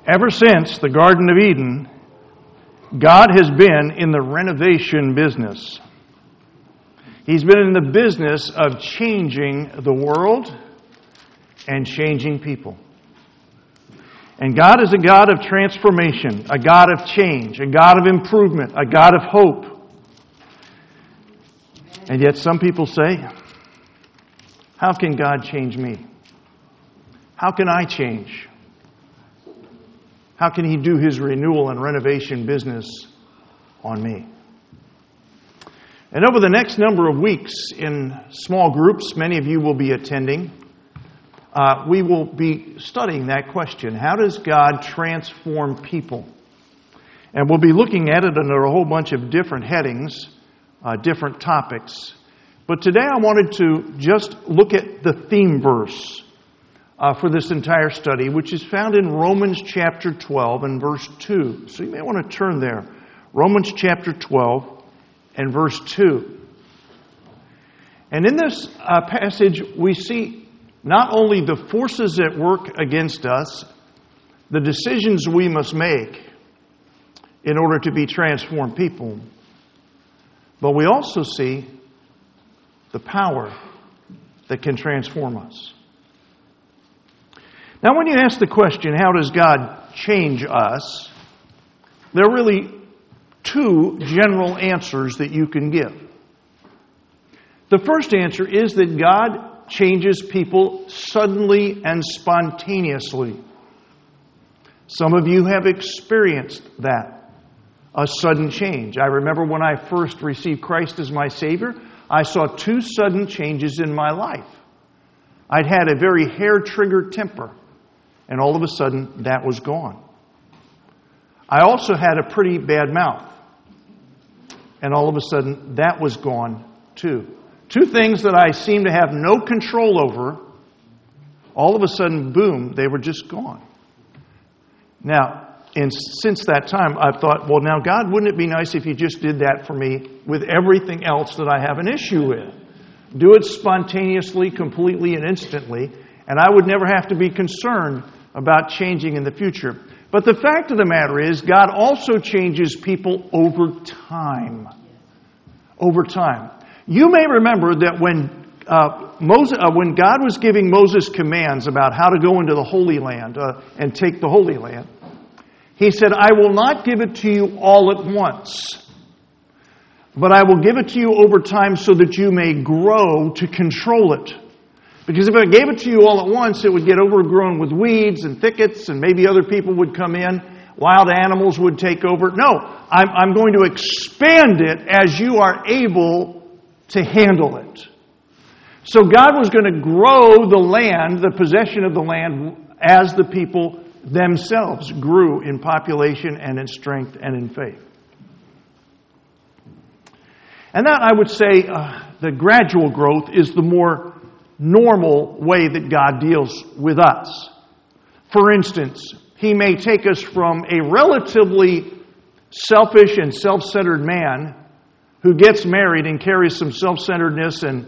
Ever since the Garden of Eden, God has been in the renovation business. He's been in the business of changing the world and changing people. And God is a God of transformation, a God of change, a God of improvement, a God of hope. And yet some people say, how can God change me? How can I change? How can He do His renewal and renovation business on me? And over the next number of weeks in small groups, many of you will be attending, we will be studying that question. How does God transform people? And we'll be looking at it under a whole bunch of different headings, different topics. But today I wanted to just look at the theme verse for this entire study, which is found in Romans chapter 12 and verse 2. So you may want to turn there. Romans chapter 12 and verse 2. And in this passage, we see not only the forces at work against us, the decisions we must make in order to be transformed people, but we also see the power that can transform us. Now, when you ask the question, how does God change us? There are really two general answers that you can give. The first answer is that God changes people suddenly and spontaneously. Some of you have experienced that, a sudden change. I remember when I first received Christ as my Savior, I saw two sudden changes in my life. I'd had a very hair-triggered temper, and all of a sudden, that was gone. I also had a pretty bad mouth, and all of a sudden, that was gone too. Two things that I seemed to have no control over, all of a sudden, boom, they were just gone. Now, since that time, I've thought, well, now, God, wouldn't it be nice if you just did that for me with everything else that I have an issue with? Do it spontaneously, completely, and instantly, and I would never have to be concerned about changing in the future. But the fact of the matter is, God also changes people over time. Over time. You may remember that when God was giving Moses commands about how to go into the Holy Land and take the Holy Land, He said, I will not give it to you all at once, but I will give it to you over time so that you may grow to control it. Because if I gave it to you all at once, it would get overgrown with weeds and thickets, and maybe other people would come in. Wild animals would take over. No, I'm going to expand it as you are able to handle it. So God was going to grow the land, the possession of the land, as the people themselves grew in population and in strength and in faith. And that, I would say, the gradual growth is the more normal way that God deals with us. For instance, He may take us from a relatively selfish and self-centered man who gets married and carries some self-centeredness and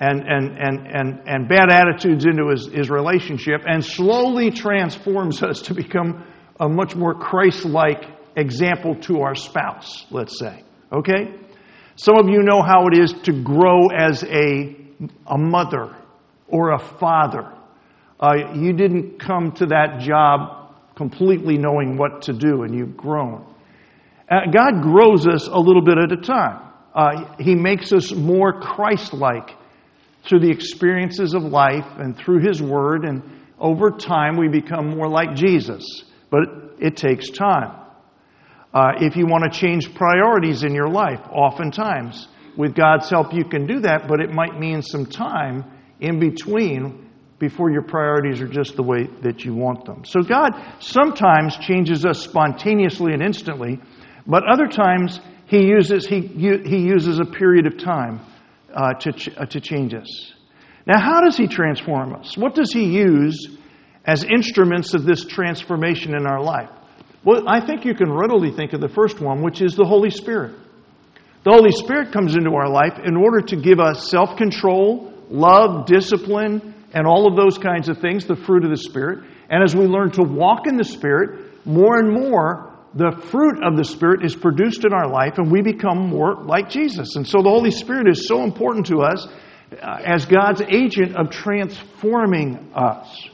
bad attitudes into his relationship and slowly transforms us to become a much more Christ-like example to our spouse, let's say. Okay? Some of you know how it is to grow as a mother or a father. You didn't come to that job completely knowing what to do, and you've grown. God grows us a little bit at a time. He makes us more Christ-like through the experiences of life and through His Word, and over time we become more like Jesus. But it takes time. If you want to change priorities in your life, oftentimes, with God's help you can do that, but it might mean some time in between before your priorities are just the way that you want them. So God sometimes changes us spontaneously and instantly, but other times He uses a period of time to change us. Now, how does He transform us? What does He use as instruments of this transformation in our life? Well, I think you can readily think of the first one, which is the Holy Spirit. The Holy Spirit comes into our life in order to give us self-control, love, discipline, and all of those kinds of things, the fruit of the Spirit. And as we learn to walk in the Spirit, more and more, the fruit of the Spirit is produced in our life, and we become more like Jesus. And so the Holy Spirit is so important to us as God's agent of transforming us.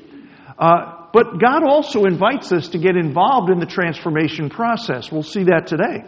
But God also invites us to get involved in the transformation process. We'll see that today.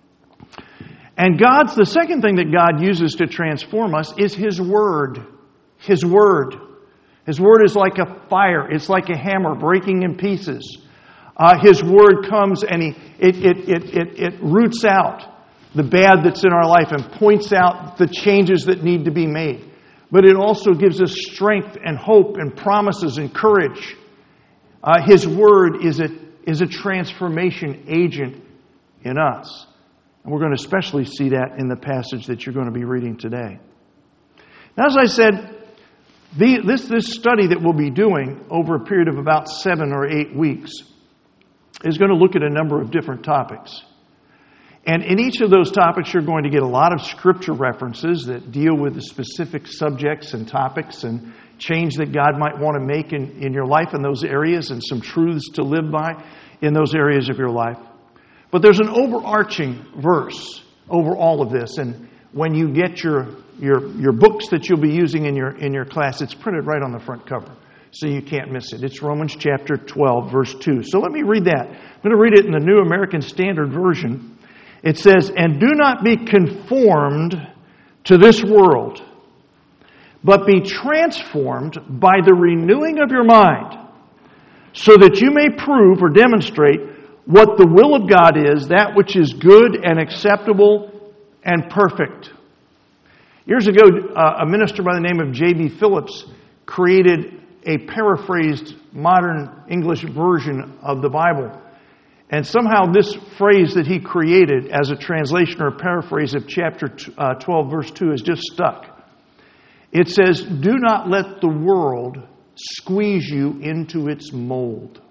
And the second thing that God uses to transform us is His Word. His Word. His Word is like a fire. It's like a hammer breaking in pieces. His Word comes and it roots out the bad that's in our life and points out the changes that need to be made. But it also gives us strength and hope and promises and courage. His Word is a transformation agent in us. And we're going to especially see that in the passage that you're going to be reading today. Now, as I said, this study that we'll be doing over a period of about 7 or 8 weeks is going to look at a number of different topics. And in each of those topics, you're going to get a lot of scripture references that deal with the specific subjects and topics and change that God might want to make in your life in those areas, and some truths to live by in those areas of your life. But there's an overarching verse over all of this. And when you get your books that you'll be using in your class, it's printed right on the front cover, so you can't miss it. It's Romans chapter 12, verse 2. So let me read that. I'm going to read it in the New American Standard Version. It says, "And do not be conformed to this world, but be transformed by the renewing of your mind, so that you may prove or demonstrate what the will of God is, that which is good and acceptable and perfect." Years ago, a minister by the name of J.B. Phillips created a paraphrased modern English version of the Bible. And somehow this phrase that he created as a translation or a paraphrase of chapter 12, verse 2 is just stuck. It says, "Do not let the world squeeze you into its mold."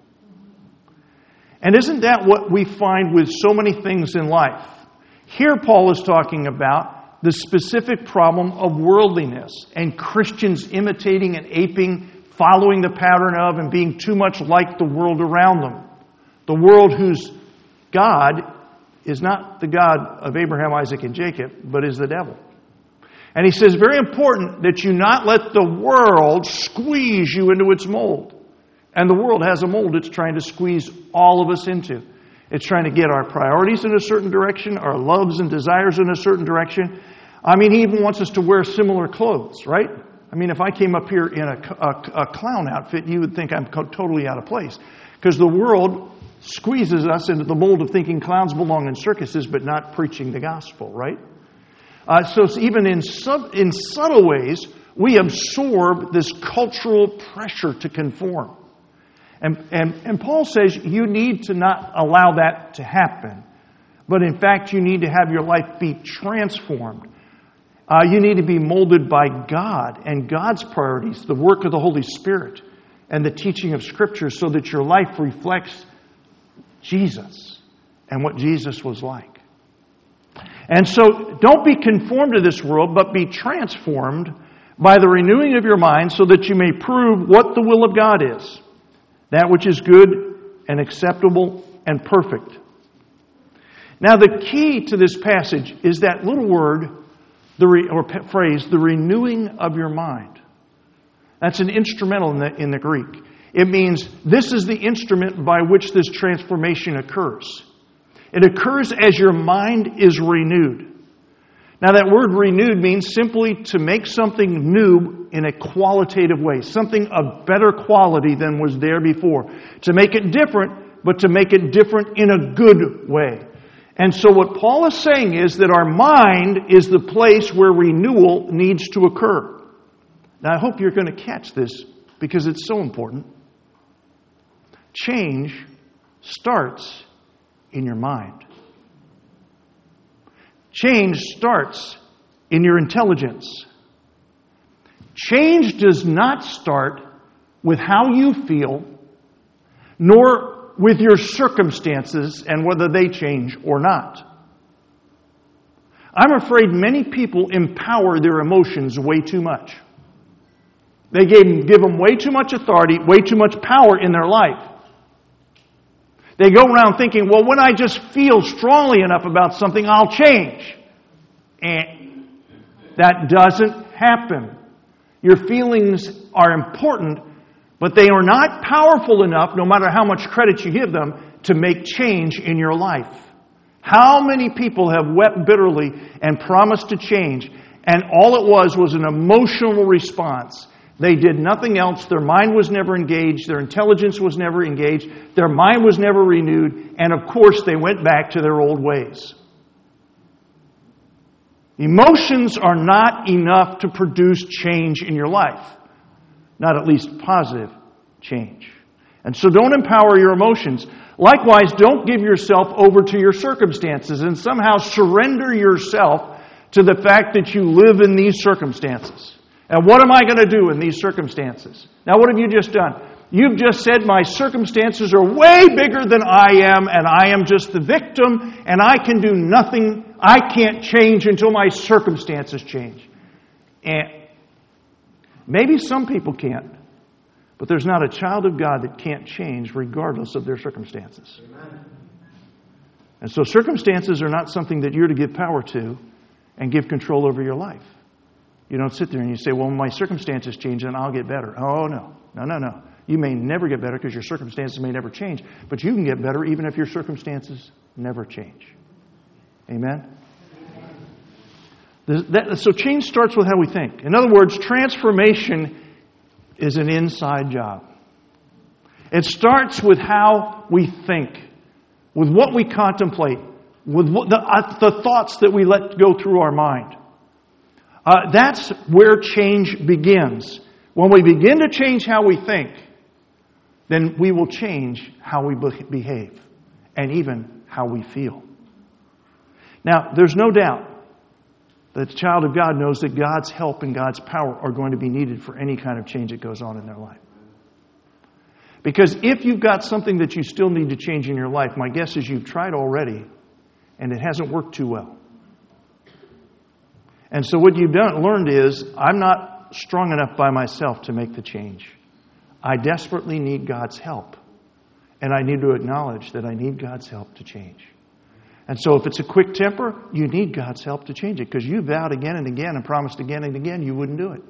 And isn't that what we find with so many things in life? Here Paul is talking about the specific problem of worldliness and Christians imitating and aping, following the pattern of, and being too much like the world around them. The world whose God is not the God of Abraham, Isaac, and Jacob, but is the devil. And he says, very important that you not let the world squeeze you into its mold. And the world has a mold it's trying to squeeze all of us into. It's trying to get our priorities in a certain direction, our loves and desires in a certain direction. I mean, he even wants us to wear similar clothes, right? I mean, if I came up here in a clown outfit, you would think I'm totally out of place. Because the world squeezes us into the mold of thinking clowns belong in circuses, but not preaching the gospel, right? So even in subtle ways, we absorb this cultural pressure to conform. And Paul says you need to not allow that to happen. But in fact, you need to have your life be transformed. You need to be molded by God and God's priorities, the work of the Holy Spirit, and the teaching of Scripture, so that your life reflects Jesus and what Jesus was like. And so don't be conformed to this world, but be transformed by the renewing of your mind, so that you may prove what the will of God is, that which is good and acceptable and perfect. Now, the key to this passage is that little word, or phrase, the renewing of your mind. That's an instrumental in the Greek. It means this is the instrument by which this transformation occurs. It occurs as your mind is renewed. Now, that word renewed means simply to make something new in a qualitative way, something of better quality than was there before. To make it different, but to make it different in a good way. And so what Paul is saying is that our mind is the place where renewal needs to occur. Now, I hope you're going to catch this, because it's so important. Change starts in your mind. Change starts in your intelligence. Change does not start with how you feel, nor with your circumstances and whether they change or not. I'm afraid many people empower their emotions way too much. They give them way too much authority, way too much power in their life. They go around thinking, well, when I just feel strongly enough about something, I'll change. And that doesn't happen. Your feelings are important, but they are not powerful enough, no matter how much credit you give them, to make change in your life. How many people have wept bitterly and promised to change, and all it was an emotional response? They did nothing else. Their mind was never engaged. Their intelligence was never engaged. Their mind was never renewed. And of course, they went back to their old ways. Emotions are not enough to produce change in your life. Not at least positive change. And so don't empower your emotions. Likewise, don't give yourself over to your circumstances and somehow surrender yourself to the fact that you live in these circumstances. And what am I going to do in these circumstances? Now, what have you just done? You've just said my circumstances are way bigger than I am, and I am just the victim, and I can do nothing. I can't change until my circumstances change. And maybe some people can't, but there's not a child of God that can't change regardless of their circumstances. Amen. And so circumstances are not something that you're to give power to and give control over your life. You don't sit there and you say, well, when my circumstances change, then I'll get better. Oh, no. No. You may never get better because your circumstances may never change, but you can get better even if your circumstances never change. Amen? So change starts with how we think. In other words, transformation is an inside job. It starts with how we think, with what we contemplate, with the thoughts that we let go through our mind. That's where change begins. When we begin to change how we think, then we will change how we behave and even how we feel. Now, there's no doubt that the child of God knows that God's help and God's power are going to be needed for any kind of change that goes on in their life. Because if you've got something that you still need to change in your life, my guess is you've tried already and it hasn't worked too well. And so what you've learned is, I'm not strong enough by myself to make the change. I desperately need God's help. And I need to acknowledge that I need God's help to change. And so if it's a quick temper, you need God's help to change it. Because you vowed again and again and promised again and again you wouldn't do it.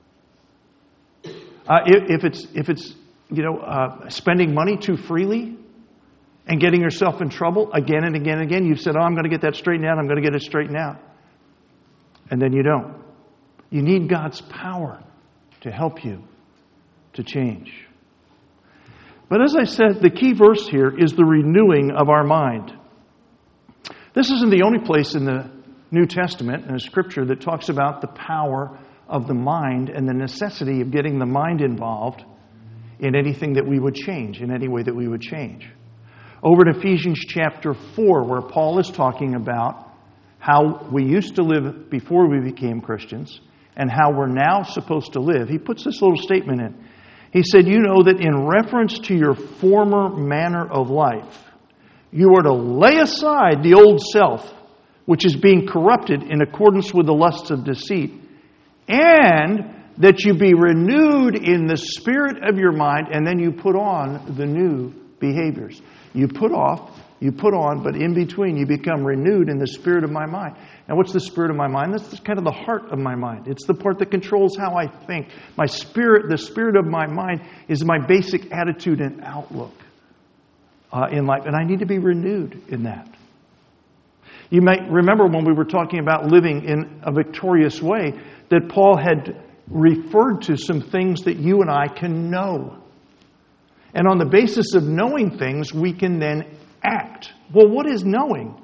If it's spending money too freely and getting yourself in trouble again and again and again, you've said, I'm going to get that straightened out, I'm going to get it straightened out. And then you don't. You need God's power to help you to change. But as I said, the key verse here is the renewing of our mind. This isn't the only place in the New Testament and the Scripture that talks about the power of the mind and the necessity of getting the mind involved in anything that we would change, in any way that we would change. Over in Ephesians chapter 4, where Paul is talking about how we used to live before we became Christians and how we're now supposed to live, he puts this little statement in. He said, you know that in reference to your former manner of life, you are to lay aside the old self, which is being corrupted in accordance with the lusts of deceit, and that you be renewed in the spirit of your mind, and then you put on the new behaviors. You put off, you put on, but in between you become renewed in the spirit of my mind. Now what's the spirit of my mind? That's kind of the heart of my mind. It's the part that controls how I think. My spirit, the spirit of my mind, is my basic attitude and outlook in life. And I need to be renewed in that. You might remember when we were talking about living in a victorious way, that Paul had referred to some things that you and I can know. And on the basis of knowing things, we can then act. Well, what is knowing?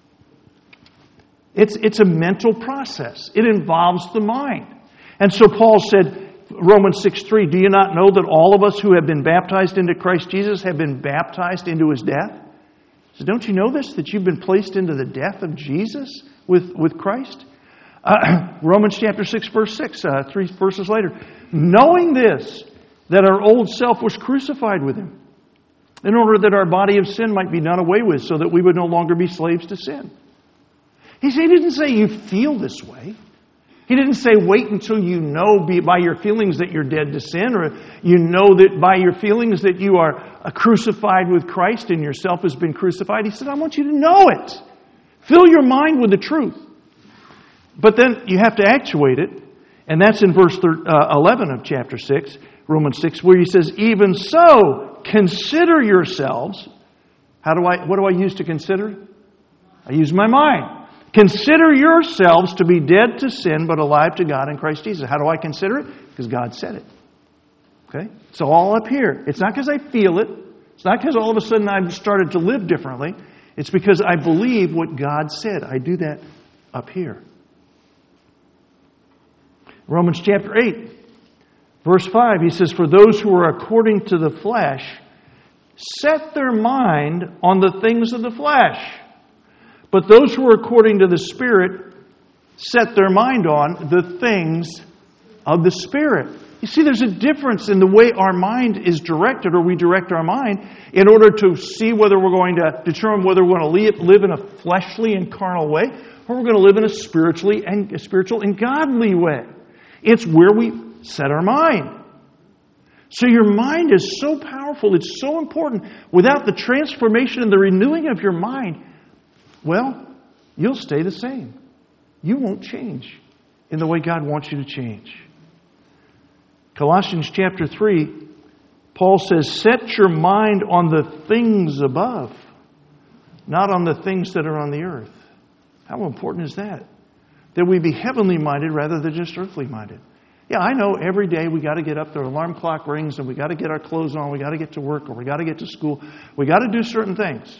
It's a mental process. It involves the mind. And so Paul said, Romans 6:3, do you not know that all of us who have been baptized into Christ Jesus have been baptized into His death? So don't you know this, that you've been placed into the death of Jesus with Christ? Romans chapter 6, verse 6, 3 verses later. Knowing this, that our old self was crucified with Him, in order that our body of sin might be done away with, so that we would no longer be slaves to sin. He didn't say you feel this way. He didn't say wait until you know by your feelings that you're dead to sin, or you know that by your feelings that you are crucified with Christ and yourself has been crucified. He said, I want you to know it. Fill your mind with the truth. But then you have to actuate it. And that's in verse 11 of chapter 6, Romans 6, where he says, even so, consider yourselves. What do I use to consider? I use my mind. Consider yourselves to be dead to sin, but alive to God in Christ Jesus. How do I consider it? Because God said it. Okay? It's all up here. It's not because I feel it. It's not because all of a sudden I've started to live differently. It's because I believe what God said. I do that up here. Romans chapter 8, verse 5, he says, for those who are according to the flesh, set their mind on the things of the flesh. But those who are according to the Spirit, set their mind on the things of the Spirit. You see, there's a difference in the way our mind is directed, or we direct our mind, in order to see whether we're going to determine whether we're going to live in a fleshly and carnal way, or we're going to live in a spiritual and godly way. It's where we set our mind. So your mind is so powerful, it's so important. Without the transformation and the renewing of your mind, well, you'll stay the same. You won't change in the way God wants you to change. Colossians chapter 3, Paul says, set your mind on the things above, not on the things that are on the earth. How important is that? That we be heavenly minded rather than just earthly minded. Yeah, I know every day we got to get up, the alarm clock rings, and we got to get our clothes on, we got to get to work, or we got to get to school. We got to do certain things.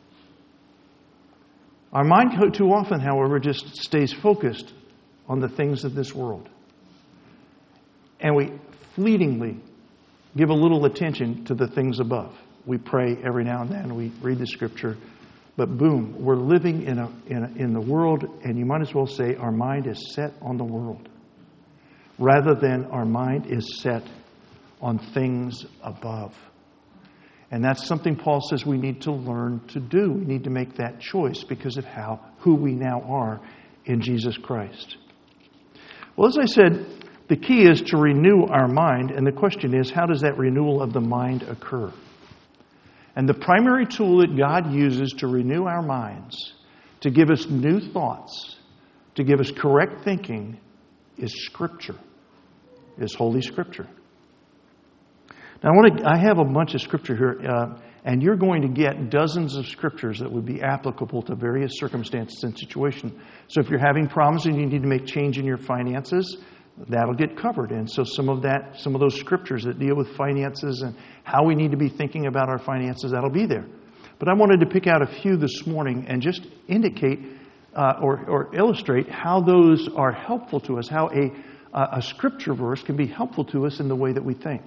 Our mind too often, however, just stays focused on the things of this world. And we fleetingly give a little attention to the things above. We pray every now and then, we read the Scripture, but boom, we're living in the world, and you might as well say our mind is set on the world, rather than our mind is set on things above. And that's something Paul says we need to learn to do. We need to make that choice because of who we now are in Jesus Christ. Well, as I said, the key is to renew our mind, and the question is, how does that renewal of the mind occur? And the primary tool that God uses to renew our minds, to give us new thoughts, to give us correct thinking, is Scripture, is Holy Scripture. Now, I have a bunch of Scripture here, and you're going to get dozens of Scriptures that would be applicable to various circumstances and situations. So if you're having problems and you need to make change in your finances, that'll get covered. And so some of those Scriptures that deal with finances and how we need to be thinking about our finances, that'll be there. But I wanted to pick out a few this morning and just indicate or illustrate how those are helpful to us, how a Scripture verse can be helpful to us in the way that we think.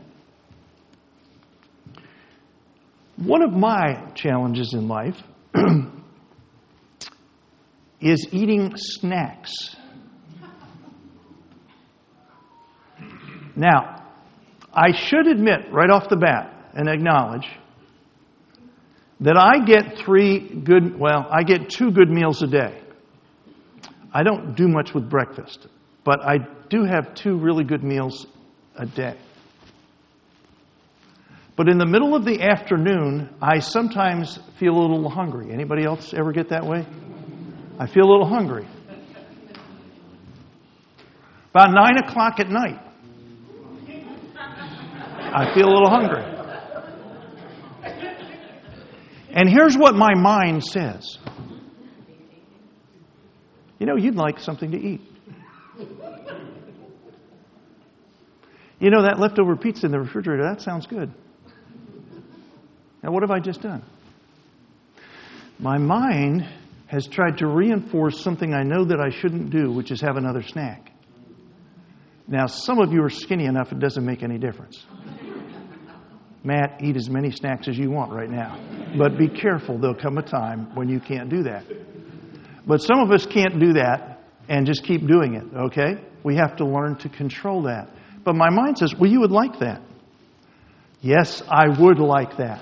One of my challenges in life is eating snacks. Now, I should admit right off the bat and acknowledge that I get I get 2 good meals a day. I don't do much with breakfast, but I do have 2 really good meals a day. But in the middle of the afternoon, I sometimes feel a little hungry. Anybody else ever get that way? I feel a little hungry. About 9 o'clock at night, I feel a little hungry. And here's what my mind says. You know, you'd like something to eat. You know, that leftover pizza in the refrigerator, that sounds good. Now, what have I just done? My mind has tried to reinforce something I know that I shouldn't do, which is have another snack. Now, some of you are skinny enough it doesn't make any difference. Matt, eat as many snacks as you want right now. But be careful, there'll come a time when you can't do that. But some of us can't do that and just keep doing it, okay? We have to learn to control that. But my mind says, well, you would like that. Yes, I would like that.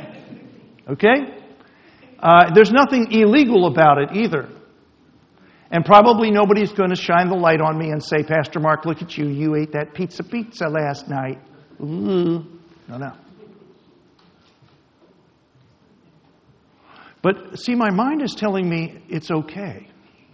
Okay? There's nothing illegal about it either. And probably nobody's going to shine the light on me and say, Pastor Mark, look at you. You ate that pizza last night. Ooh. No. But see, my mind is telling me it's okay.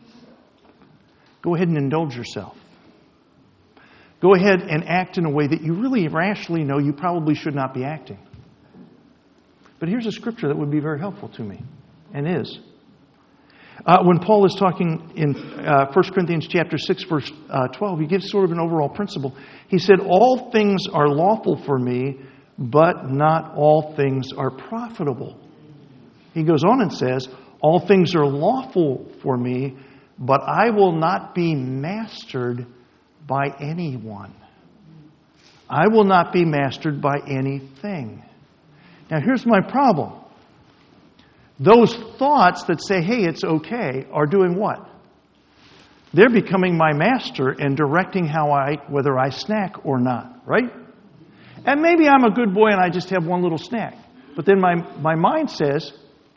Go ahead and indulge yourself. Go ahead and act in a way that you really rationally know you probably should not be acting. But here's a scripture that would be very helpful to me, and is. When Paul is talking in 1 Corinthians chapter 6, verse 12, he gives sort of an overall principle. He said, all things are lawful for me, but not all things are profitable. He goes on and says, all things are lawful for me, but I will not be mastered by anyone. I will not be mastered by anything. Now here's my problem. Those thoughts that say, hey, it's okay, are doing what? They're becoming my master and directing whether I snack or not, right? And maybe I'm a good boy and I just have one little snack. But then my mind says,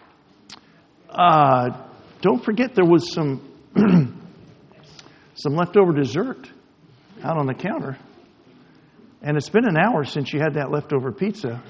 don't forget there was some leftover dessert out on the counter. And it's been an hour since you had that leftover pizza.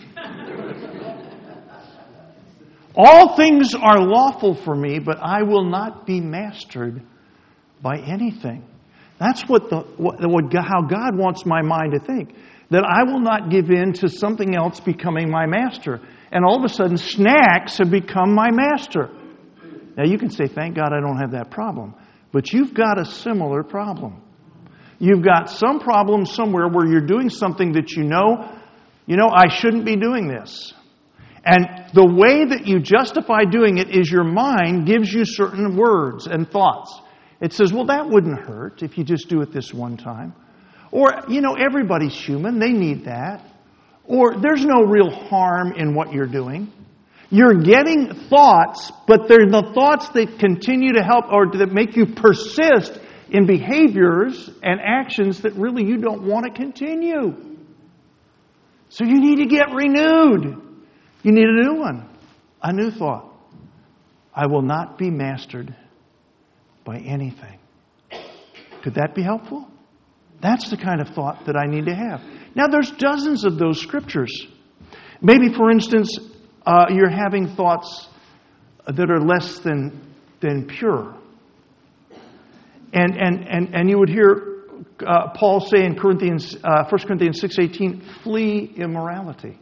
All things are lawful for me, but I will not be mastered by anything. That's how God wants my mind to think. That I will not give in to something else becoming my master. And all of a sudden, snacks have become my master. Now you can say, thank God I don't have that problem. But you've got a similar problem. You've got some problem somewhere where you're doing something that you know, I shouldn't be doing this. And the way that you justify doing it is your mind gives you certain words and thoughts. It says, well, that wouldn't hurt if you just do it this one time. Or, everybody's human. They need that. Or there's no real harm in what you're doing. You're getting thoughts, but they're the thoughts that continue to help or that make you persist in behaviors and actions that really you don't want to continue. So you need to get renewed. You need a new one, a new thought. I will not be mastered by anything. Could that be helpful? That's the kind of thought that I need to have. Now, there's dozens of those scriptures. Maybe, for instance, you're having thoughts that are less than pure. And you would hear Paul say in 1 Corinthians 6:18, flee immorality.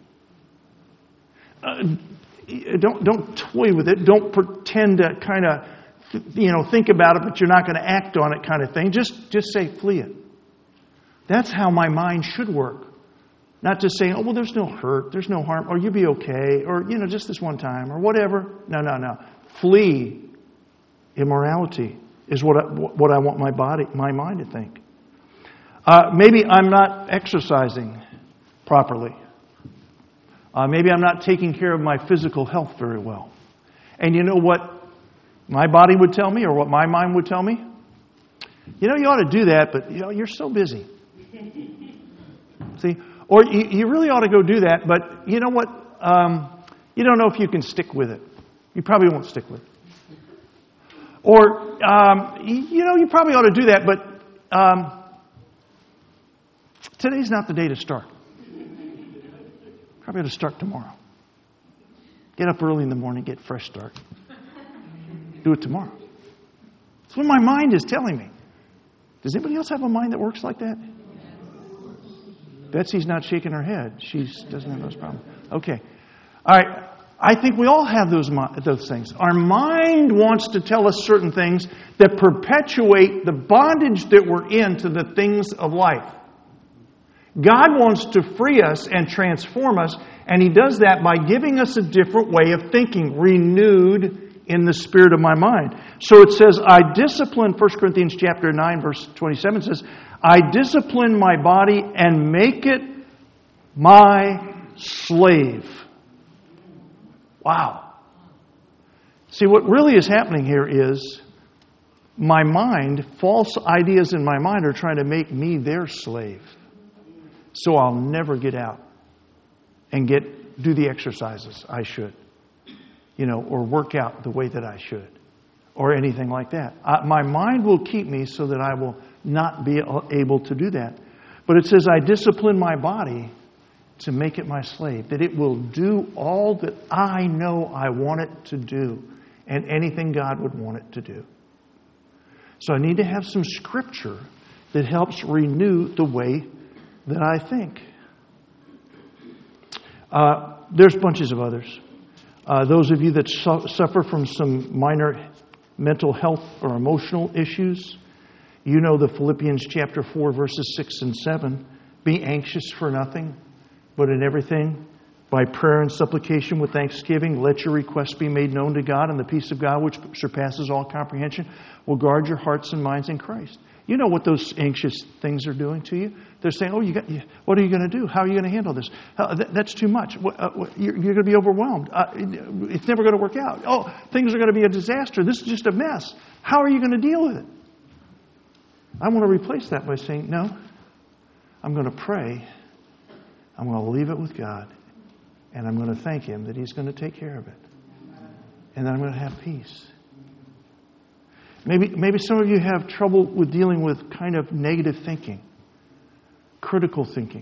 Don't toy with it. Don't pretend to kind of, think about it, but you're not going to act on it kind of thing. Just say, flee it. That's how my mind should work. Not just saying, there's no hurt, there's no harm, or you'll be okay, or, just this one time, or whatever. No. Flee immorality is what I want my mind to think. Maybe I'm not exercising properly. Maybe I'm not taking care of my physical health very well. And you know what my body would tell me or what my mind would tell me? You ought to do that, but you're so busy. See? Or you really ought to go do that, but you know what? You don't know if you can stick with it. You probably won't stick with it. Or, you probably ought to do that, but today's not the day to start. Probably ought to start tomorrow. Get up early in the morning, get a fresh start. Do it tomorrow. That's what my mind is telling me. Does anybody else have a mind that works like that? Betsy's not shaking her head. She doesn't have those problems. Okay. All right. I think we all have those things. Our mind wants to tell us certain things that perpetuate the bondage that we're in to the things of life. God wants to free us and transform us, and He does that by giving us a different way of thinking, renewed in the spirit of my mind. So it says, I discipline, 1 Corinthians chapter 9, verse 27 says, I discipline my body and make it my slave. Wow. See, what really is happening here is my mind, false ideas in my mind are trying to make me their slave. So I'll never get out and do the exercises I should, or work out the way that I should. or anything like that. My mind will keep me so that I will not be able to do that. But it says, I discipline my body to make it my slave, that it will do all that I know I want it to do and anything God would want it to do. So I need to have some scripture that helps renew the way that I think. There's bunches of others. Those of you that suffer from some minor mental health or emotional issues, you know the Philippians chapter 4, verses 6 and 7. Be anxious for nothing, but in everything, by prayer and supplication with thanksgiving, let your requests be made known to God, and the peace of God, which surpasses all comprehension, will guard your hearts and minds in Christ. You know what those anxious things are doing to you? They're saying, what are you going to do? How are you going to handle this? That's too much. You're going to be overwhelmed. It's never going to work out. Oh, things are going to be a disaster. This is just a mess. How are you going to deal with it? I want to replace that by saying, no, I'm going to pray. I'm going to leave it with God. And I'm going to thank Him that He's going to take care of it. And then I'm going to have peace. Maybe some of you have trouble with dealing with kind of negative thinking, critical thinking.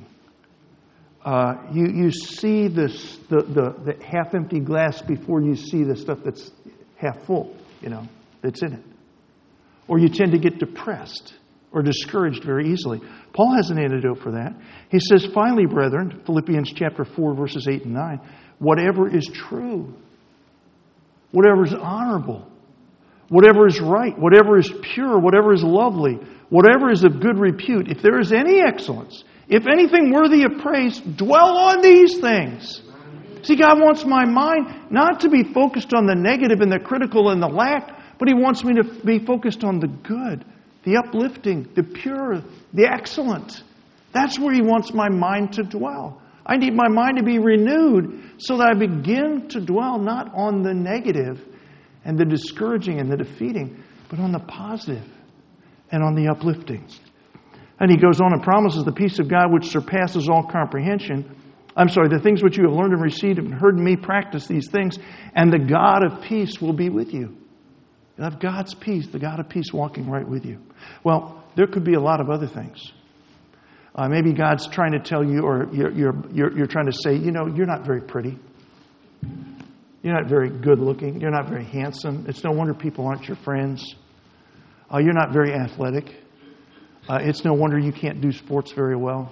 You see the half-empty glass before you see the stuff that's half full, that's in it. Or you tend to get depressed or discouraged very easily. Paul has an antidote for that. He says, finally, brethren, Philippians chapter 4, verses 8 and 9, whatever is true, whatever is honorable, whatever is right, whatever is pure, whatever is lovely, whatever is of good repute, if there is any excellence, if anything worthy of praise, dwell on these things. See, God wants my mind not to be focused on the negative and the critical and the lack, but He wants me to be focused on the good, the uplifting, the pure, the excellent. That's where He wants my mind to dwell. I need my mind to be renewed so that I begin to dwell not on the negative and the discouraging and the defeating, but on the positive and on the uplifting. And he goes on and promises the peace of God which surpasses all comprehension. The things which you have learned and received and heard me practice these things, and the God of peace will be with you. You have God's peace, the God of peace walking right with you. Well, there could be a lot of other things. Maybe God's trying to tell you, or you're trying to say, you're not very pretty. You're not very good looking. You're not very handsome. It's no wonder people aren't your friends. You're not very athletic. It's no wonder you can't do sports very well.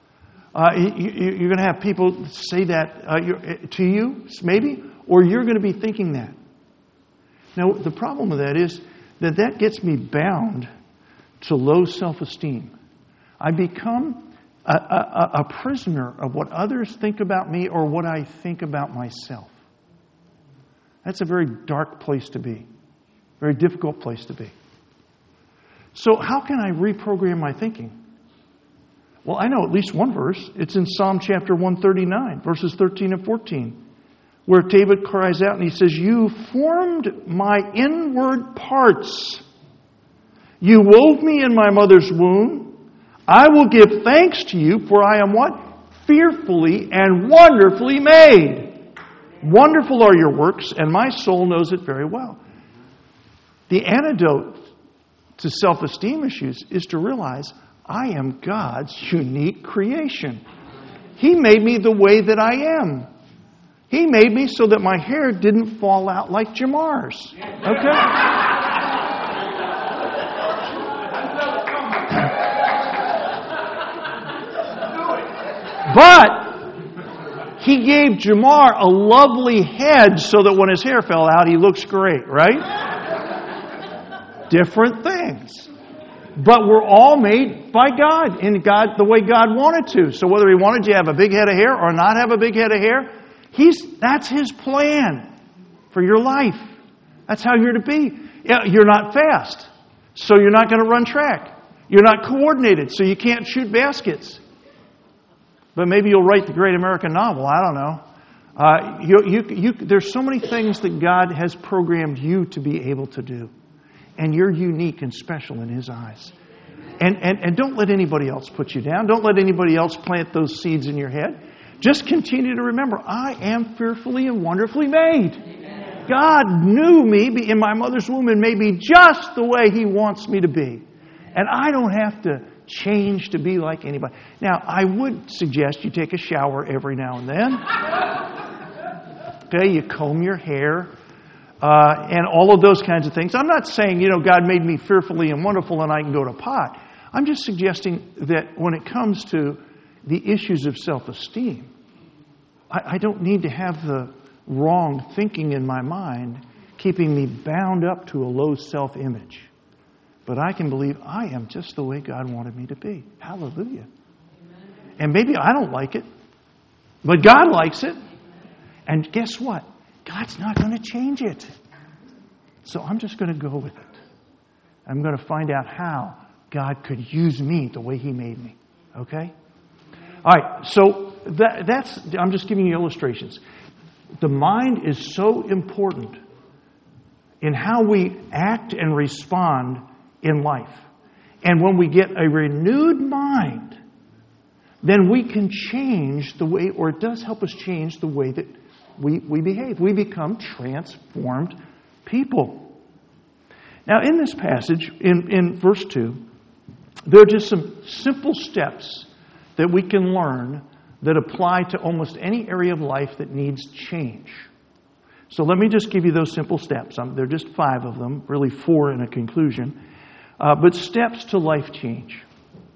You're going to have people say that to you, maybe, or you're going to be thinking that. Now, the problem with that is that gets me bound to low self-esteem. I become a prisoner of what others think about me or what I think about myself. That's a very dark place to be. Very difficult place to be. So how can I reprogram my thinking? Well, I know at least one verse. It's in Psalm chapter 139, verses 13 and 14, where David cries out and he says, you formed my inward parts. You wove me in my mother's womb. I will give thanks to you, for I am what? Fearfully and wonderfully made. Wonderful are your works, and my soul knows it very well. The antidote to self-esteem issues is to realize I am God's unique creation. He made me the way that I am. He made me so that my hair didn't fall out like Jamar's. Okay? But He gave Jamar a lovely head so that when his hair fell out, he looks great, right? Different things. But we're all made by God, in God the way God wanted to. So whether He wanted you to have a big head of hair or not have a big head of hair, that's His plan for your life. That's how you're to be. You're not fast, so you're not going to run track. You're not coordinated, so you can't shoot baskets. But maybe you'll write the great American novel. I don't know. There's so many things that God has programmed you to be able to do. And you're unique and special in His eyes. And don't let anybody else put you down. Don't let anybody else plant those seeds in your head. Just continue to remember, I am fearfully and wonderfully made. God knew me in my mother's womb and made me just the way He wants me to be. And I don't have to change to be like anybody. Now, I would suggest you take a shower every now and then. Okay, you comb your hair. And all of those kinds of things. I'm not saying, God made me fearfully and wonderful and I can go to pot. I'm just suggesting that when it comes to the issues of self-esteem, I don't need to have the wrong thinking in my mind keeping me bound up to a low self-image. But I can believe I am just the way God wanted me to be. Hallelujah. And maybe I don't like it, but God likes it. And guess what? God's not going to change it. So I'm just going to go with it. I'm going to find out how God could use me the way He made me. Okay? All right, so that's, I'm just giving you illustrations. The mind is so important in how we act and respond in life. And when we get a renewed mind, then we can change the way, or it does help us change the way that we behave. We become transformed people. Now, in this passage, in verse 2, there are just some simple steps that we can learn that apply to almost any area of life that needs change. So let me just give you those simple steps. There are just 5 of them, really 4 in a conclusion. But steps to life change.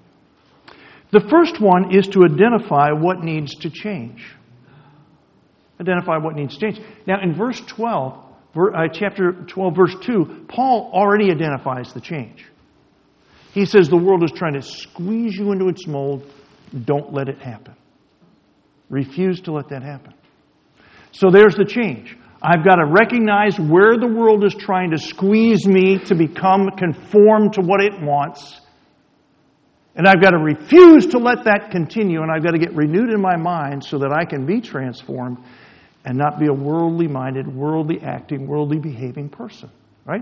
The first one is to identify what needs to change. Identify what needs to change. Now, in verse 12, chapter 12, verse 2, Paul already identifies the change. He says the world is trying to squeeze you into its mold. Don't let it happen. Refuse to let that happen. So there's the change. I've got to recognize where the world is trying to squeeze me to become conformed to what it wants. And I've got to refuse to let that continue, and I've got to get renewed in my mind so that I can be transformed and not be a worldly-minded, worldly-acting, worldly-behaving person. Right?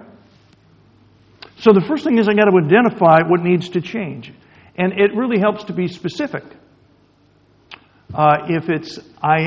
So the first thing is I've got to identify what needs to change. And it really helps to be specific. If it's,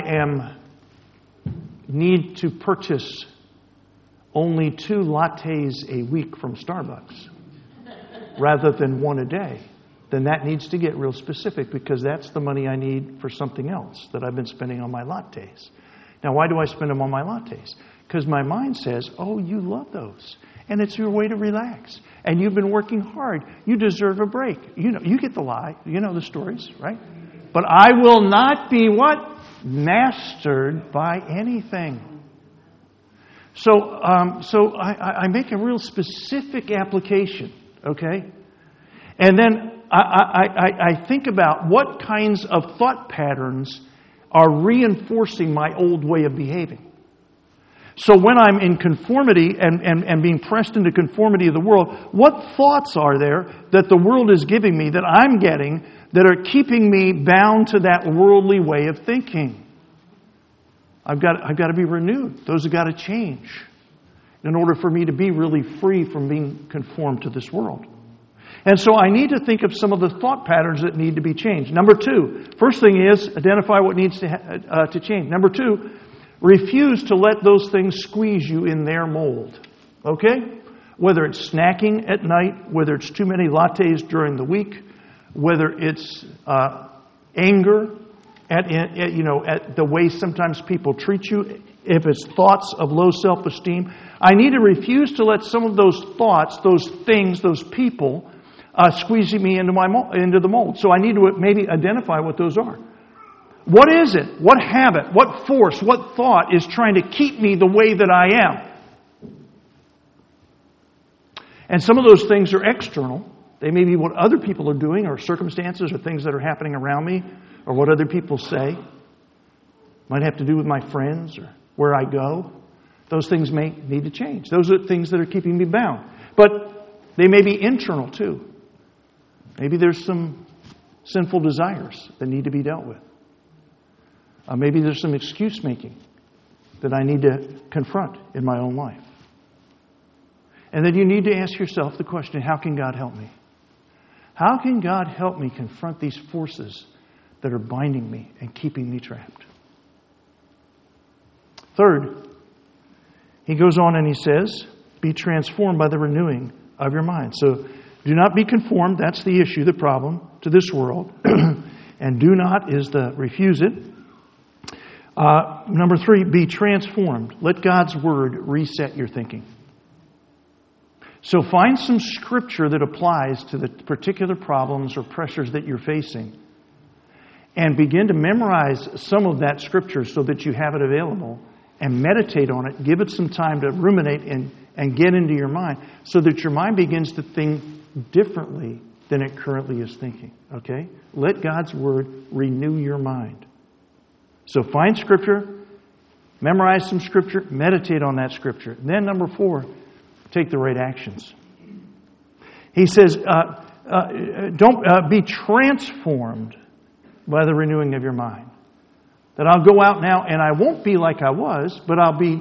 need to purchase only 2 lattes a week from Starbucks rather than 1 a day, then that needs to get real specific because that's the money I need for something else that I've been spending on my lattes. Now, why do I spend them on my lattes? Because my mind says, oh, you love those. And it's your way to relax. And you've been working hard. You deserve a break. You get the lie. You know the stories, right? But I will not be what? Mastered by anything. So I make a real specific application, okay? And then I think about what kinds of thought patterns are reinforcing my old way of behaving. So when I'm in conformity and being pressed into conformity of the world, what thoughts are there that the world is giving me, that I'm getting, that are keeping me bound to that worldly way of thinking? I've got to be renewed. Those have got to change in order for me to be really free from being conformed to this world. And so I need to think of some of the thought patterns that need to be changed. Number 2, first thing is identify what needs to change. Number 2, refuse to let those things squeeze you in their mold. Okay? Whether it's snacking at night, whether it's too many lattes during the week, whether it's anger at the way sometimes people treat you, if it's thoughts of low self-esteem, I need to refuse to let some of those thoughts, those things, those people squeezing me into the mold. So I need to maybe identify what those are. What is it? What habit? What force? What thought is trying to keep me the way that I am? And some of those things are external. They may be what other people are doing, or circumstances, or things that are happening around me, or what other people say. Might have to do with my friends or where I go. Those things may need to change. Those are things that are keeping me bound. But they may be internal too. Maybe there's some sinful desires that need to be dealt with. Maybe there's some excuse making that I need to confront in my own life. And then you need to ask yourself the question, how can God help me? How can God help me confront these forces that are binding me and keeping me trapped? Third, He goes on and he says, be transformed by the renewing of your mind. So do not be conformed, that's the issue, the problem, to this world. And do not is the refuse it. Number 3, be transformed. Let God's Word reset your thinking. So find some scripture that applies to the particular problems or pressures that you're facing. And begin to memorize some of that scripture so that you have it available. And meditate on it. Give it some time to ruminate and get into your mind. So that your mind begins to think differently than it currently is thinking. Okay? Let God's Word renew your mind. So find scripture. Memorize some scripture. Meditate on that scripture. Then number 4, take the right actions. He says, don't be transformed by the renewing of your mind. That I'll go out now and I won't be like I was, but I'll be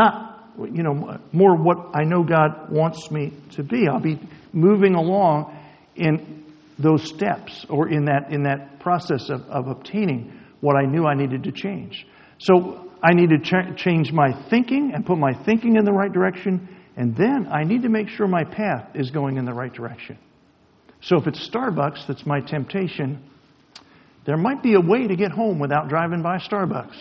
more what I know God wants me to be. I'll be moving along in those steps or in that process of obtaining what I knew I needed to change. So I need to change my thinking and put my thinking in the right direction. And then I need to make sure my path is going in the right direction. So if it's Starbucks that's my temptation, there might be a way to get home without driving by Starbucks.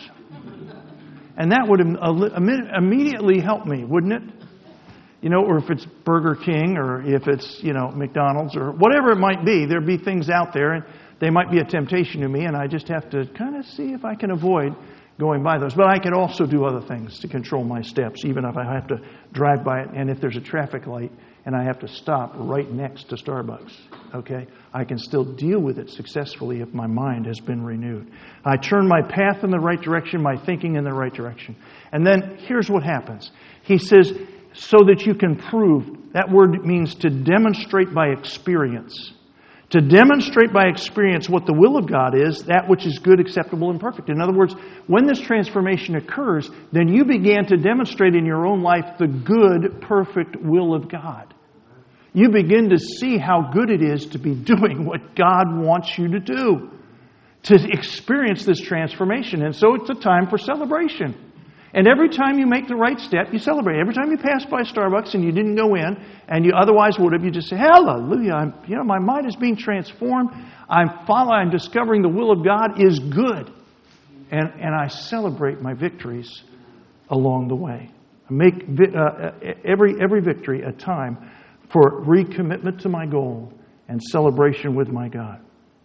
And that would immediately help me, wouldn't it? Or if it's Burger King or if it's, McDonald's or whatever it might be, there'd be things out there and they might be a temptation to me and I just have to kind of see if I can avoid going by those. But I can also do other things to control my steps, even if I have to drive by it. And if there's a traffic light and I have to stop right next to Starbucks, okay, I can still deal with it successfully if my mind has been renewed. I turn my path in the right direction, my thinking in the right direction. And then here's what happens. He says, so that you can prove. That word means to demonstrate by experience. To demonstrate by experience what the will of God is, that which is good, acceptable, and perfect. In other words, when this transformation occurs, then you began to demonstrate in your own life the good, perfect will of God. You begin to see how good it is to be doing what God wants you to do, to experience this transformation. And so it's a time for celebration. And every time you make the right step, you celebrate. Every time you pass by Starbucks and you didn't go in, and you otherwise would have, you just say, hallelujah, my mind is being transformed. I'm discovering the will of God is good. And I celebrate my victories along the way. I make every victory a time for recommitment to my goal and celebration with my God.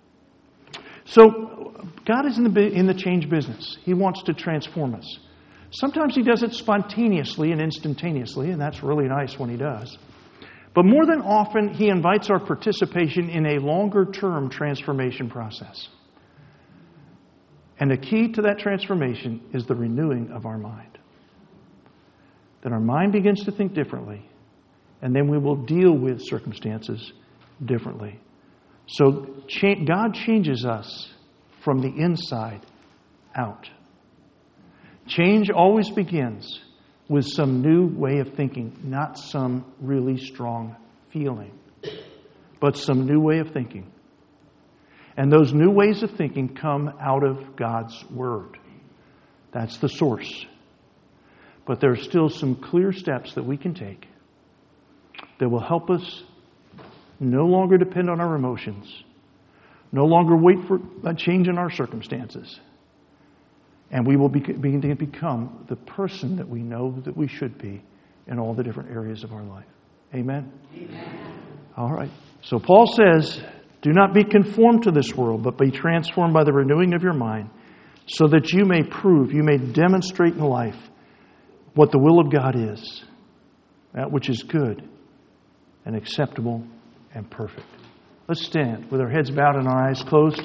So God is in the change business. He wants to transform us. Sometimes He does it spontaneously and instantaneously, and that's really nice when He does. But more than often, He invites our participation in a longer-term transformation process. And the key to that transformation is the renewing of our mind. That our mind begins to think differently, and then we will deal with circumstances differently. So God changes us from the inside out. Change always begins with some new way of thinking, not some really strong feeling, but some new way of thinking. And those new ways of thinking come out of God's Word. That's the source. But there are still some clear steps that we can take that will help us no longer depend on our emotions, no longer wait for a change in our circumstances. And we will begin to become the person that we know that we should be in all the different areas of our life. Amen? Amen. All right. So Paul says, do not be conformed to this world, but be transformed by the renewing of your mind, so that you may prove, you may demonstrate in life what the will of God is, that which is good and acceptable and perfect. Let's stand with our heads bowed and our eyes closed.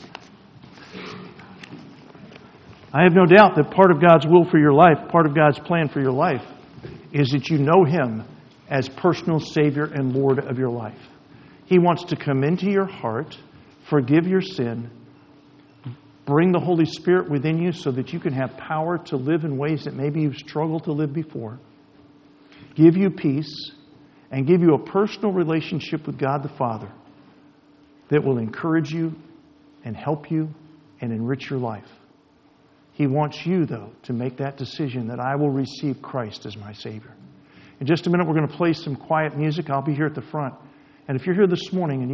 I have no doubt that part of God's will for your life, part of God's plan for your life, is that you know Him as personal Savior and Lord of your life. He wants to come into your heart, forgive your sin, bring the Holy Spirit within you so that you can have power to live in ways that maybe you've struggled to live before, give you peace, and give you a personal relationship with God the Father that will encourage you and help you and enrich your life. He wants you, though, to make that decision that I will receive Christ as my Savior. In just a minute, we're going to play some quiet music. I'll be here at the front. And if you're here this morning and